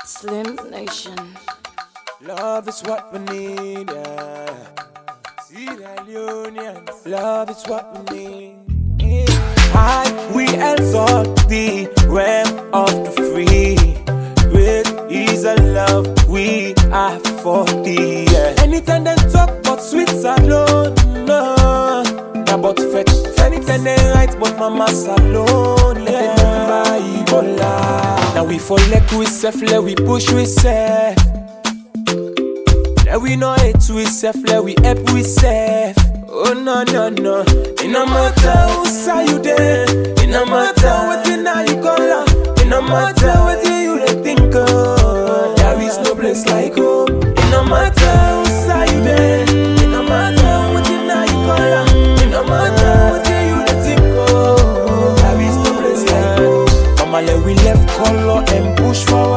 Slim Nation. Love is what we need, yeah. Sierra Leoneans. Love is what we need. Yeah. High, we exalt the realm of the free. Great is a love we have for thee. Yeah. Anytime they talk about sweets alone, no. About fetch, anytime they write about mama alone, yeah. Now we fall like we self, let we push we self. Let we know it we self, let we help we self. Oh no no no. It no matter who say you there. It no matter what you know you call. It no matter what you think of. There is no place like home. It no matter who say you there. It no matter what you know you call. It no matter what you think of. There is no place like home. Mama, let we left color and push forward.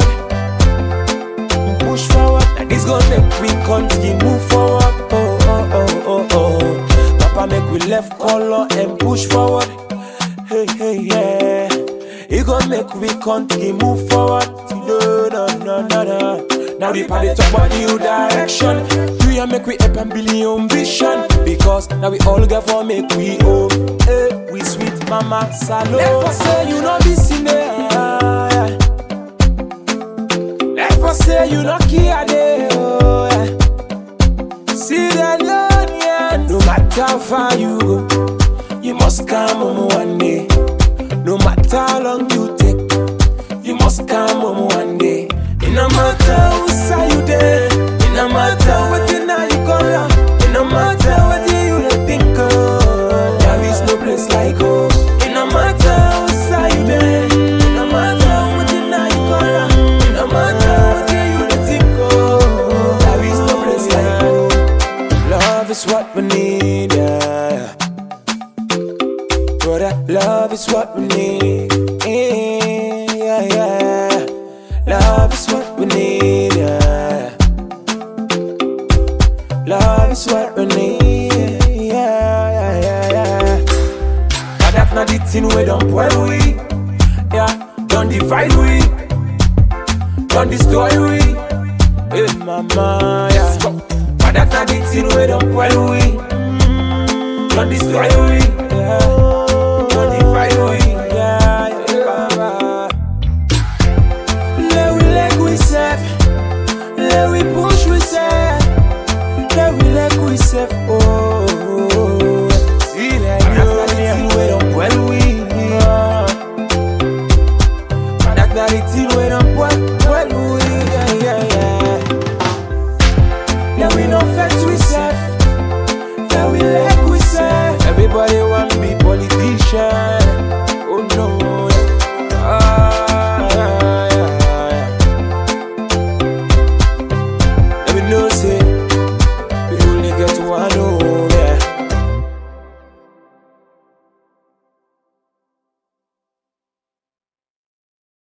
Push forward. Now this gonna make we continue move forward. Oh oh oh oh oh. Papa make we left color and push forward. Hey hey yeah. It gonna make we continue move forward. No no no no no. Now the party talk about new direction. Do you make we up and build your ambition? Because now we all got for make we home. Hey, we sweet mama salon. Never say you know this in there. Never say you not care there. Oh, yeah. See that Lord, no matter how far you go, you must come home one day. No matter how long you take, you must come home one day. It no matter who say you there. It no matter what you know you call. It no matter what you think of. There is no place like home. It no matter who say you there. It no matter what you know you call. It no matter what you think of. There is no place like home. Love is what we need, yeah. Brother, love is what we need. Yeah, yeah. Love is what we need, yeah. Love is what we need, yeah, yeah, yeah, yeah. But that's not the thing we don't spoil we, yeah. Don't divide we, don't destroy we, hey mama, yeah. But that's not the thing we don't spoil we, don't destroy we, yeah.